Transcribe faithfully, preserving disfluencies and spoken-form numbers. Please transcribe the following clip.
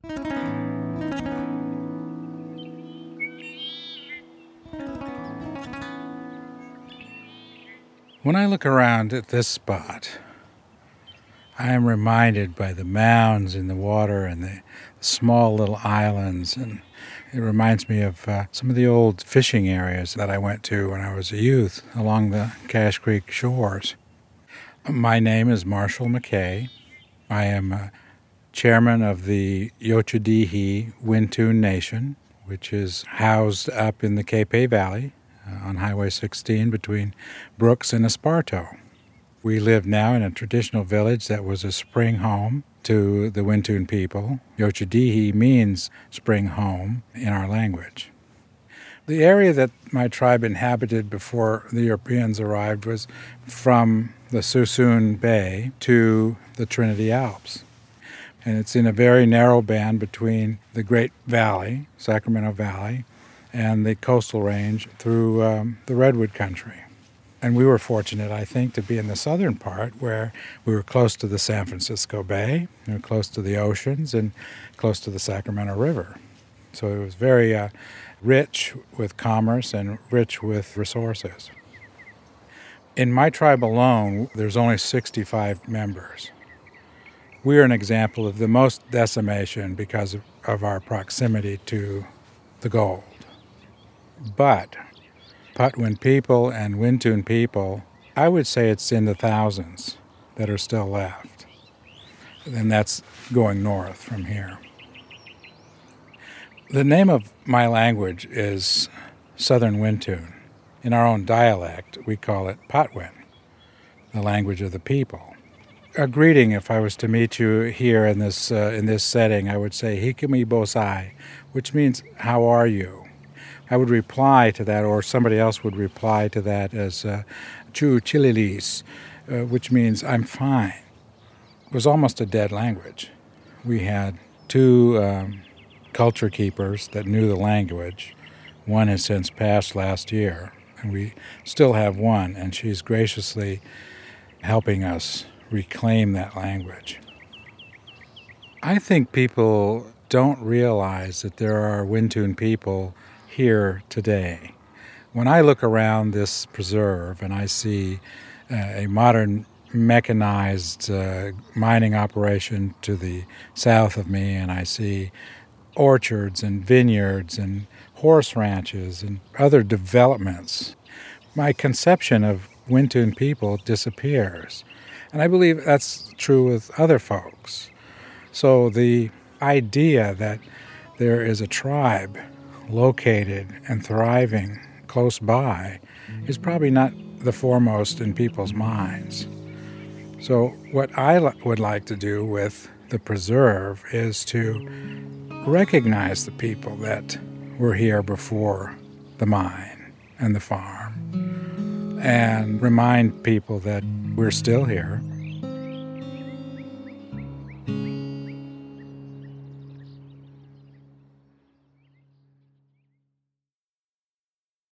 When I look around at this spot, I am reminded by the mounds in the water and the small little islands, and it reminds me of uh, some of the old fishing areas that I went to when I was a youth along the Cache Creek shores. My name is Marshall McKay. I am uh, chairman of the Yochadihi Wintun Nation, which is housed up in the Capay Valley uh, on Highway sixteen between Brooks and Esparto. We live now in a traditional village that was a spring home to the Wintun people. Yochadihi means spring home in our language. The area that my tribe inhabited before the Europeans arrived was from the Suisun Bay to the Trinity Alps. And it's in a very narrow band between the Great Valley, Sacramento Valley, and the coastal range through um, the Redwood Country. And we were fortunate, I think, to be in the southern part where we were close to the San Francisco Bay, we were close to the oceans, and close to the Sacramento River. So it was very uh, rich with commerce and rich with resources. In my tribe alone, there's only sixty-five members. We are an example of the most decimation because of, of our proximity to the gold. But Patwin people and Wintun people, I would say it's in the thousands that are still left. And that's going north from here. The name of my language is Southern Wintun. In our own dialect, we call it Patwin, the language of the people. A greeting, if I was to meet you here in this uh, in this setting, I would say Hikami Bosai, which means how are you? I would reply to that, or somebody else would reply to that as uh, Chu Chililis, uh, which means I'm fine. It was almost a dead language. We had two um, culture keepers that knew the language. One has since passed last year, and we still have one, and she's graciously helping us reclaim that language. I think people don't realize that there are Wintun people here today. When I look around this preserve and I see uh, a modern mechanized uh, mining operation to the south of me, and I see orchards and vineyards and horse ranches and other developments, my conception of Wintun people disappears. And I believe that's true with other folks. So the idea that there is a tribe located and thriving close by is probably not the foremost in people's minds. So what I l- would like to do with the preserve is to recognize the people that were here before the mine and the farm, and remind people that we're still here.